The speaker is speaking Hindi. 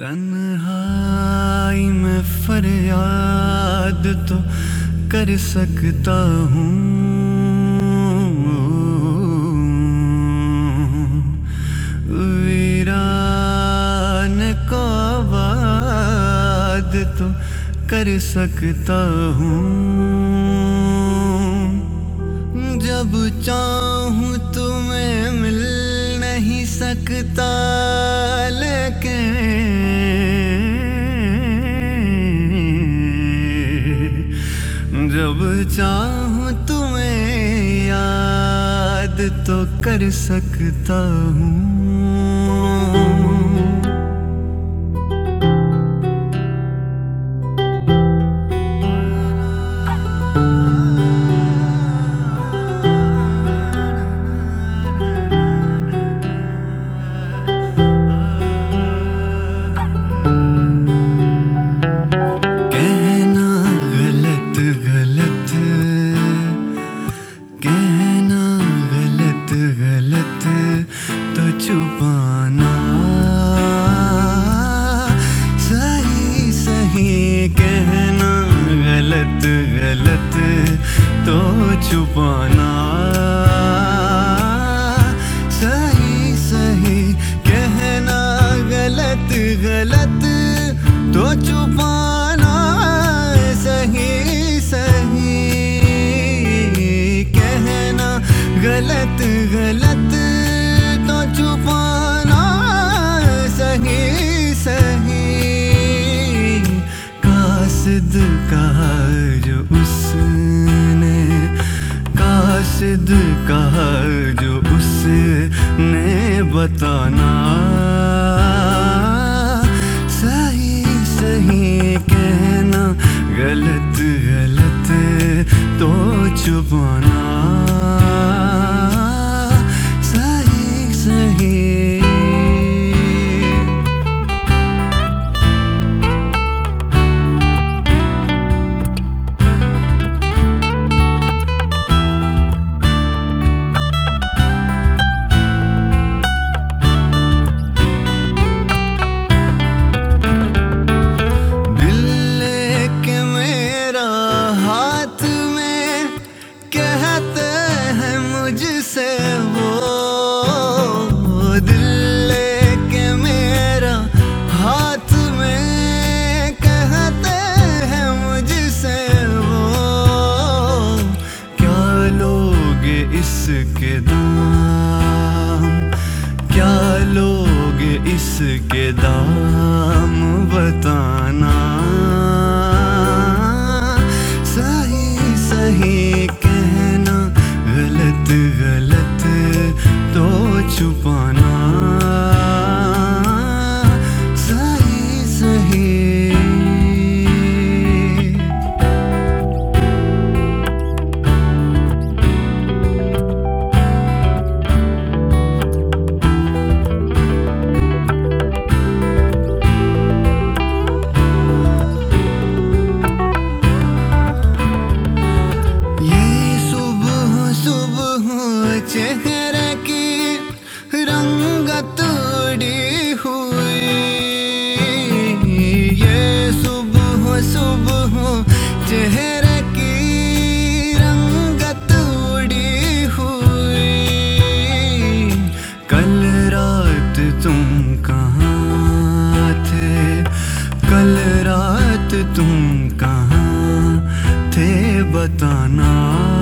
तन्हाई में फरियाद तो कर सकता हूँ, वीरान को आबाद तो कर सकता हूँ। जब चाहूँ तुम्हें मिल नहीं सकता, लेकिन जब चाहूँ तुम्हें याद तो कर सकता हूँ। गलत तो छुपाना, सही सही कहना। गलत गलत तो छुपाना, सही सही कहना। गलत गलत तो छुपाना, सही सही कहना। गलत गलत तो छुपाना, सही सही। कासिद कहा जो उसने, कासिद कहा जो उसने बताना, सही सही कहना। गलत गलत तो छुपाना, दिल लेके मेरा हाथ में कहते हैं मुझसे वो, क्या लोगे इसके दाम, क्या लोगे इसके दाम बताना, सही सही कहना। गलत गलत तो छुपाना, सही सही। ये सुबह सुबह चेहरे की रंगत उड़ी हुई, ये सुबह सुबह चेहरे की रंगत उड़ी हुई। कल रात तुम कहाँ थे, कल रात तुम कहाँ थे बताना।